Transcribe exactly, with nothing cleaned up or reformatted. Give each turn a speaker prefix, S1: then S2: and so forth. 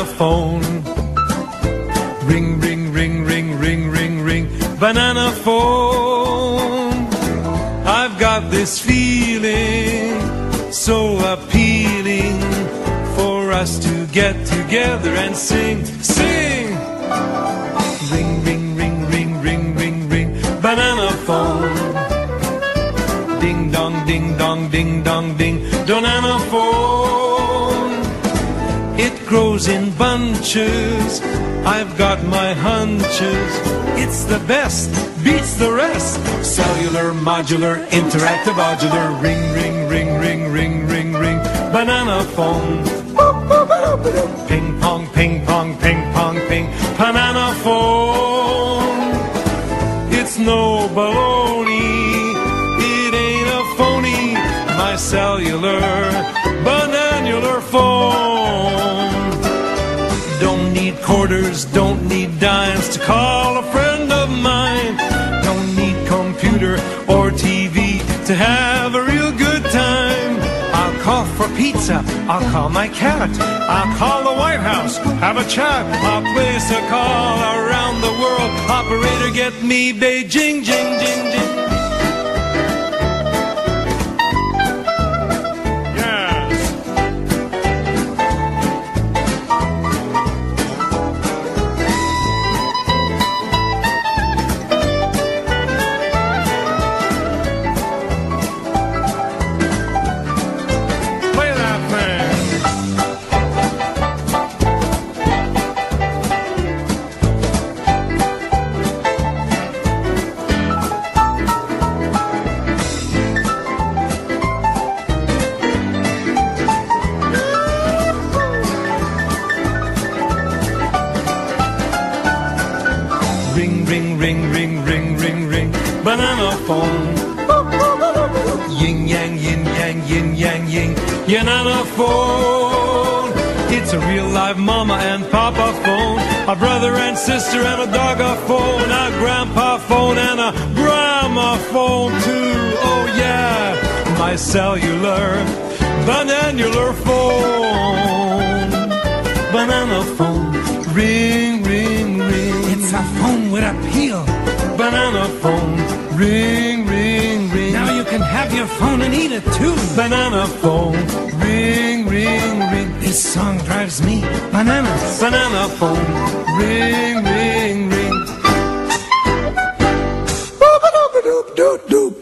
S1: phone. Ring, ring, ring, ring, ring, ring, ring, banana phone. I've got this feeling so appealing for us to get together and sing, sing. Ring, ring, ring, ring, ring, ring, ring, banana phone. Ding dong, ding dong, ding dong, ding, banana phone. It grows in bunches, I've got my hunches. It's the best, beats the rest. Cellular, modular, interactive, modular. Ring, ring, ring, ring, ring, ring, ring, banana phone. Ping pong, ping pong, ping pong, ping, banana phone. It's no baloney, it ain't a phony. My cellular, bananular phone. Don't need quarters, don't need dimes to call a friend of mine. Don't need computer or T V to have a real good time. I'll call for pizza, I'll call my cat, I'll call the White House, have a chat. I'll place a call around the world. Operator, get me Beijing, jing, jing, jing. Ring, ring, ring, ring, ring, ring, ring, banana phone. Yin yang, yin yang, yin yang, yin, yanana phone. It's a real live mama and papa phone, a brother and sister and a dog a phone, a grandpa phone and a grandma phone too. Oh yeah, my cellular, bananular phone. Banana phone, ring, ring, ring.
S2: It's a phone with appeal.
S1: Banana phone, ring, ring, ring.
S2: Now you can have your phone and eat it too.
S1: Banana phone, ring, ring, ring.
S2: This song drives me bananas.
S1: Banana phone, ring, ring, ring.
S2: Doop, doop, doop, doop.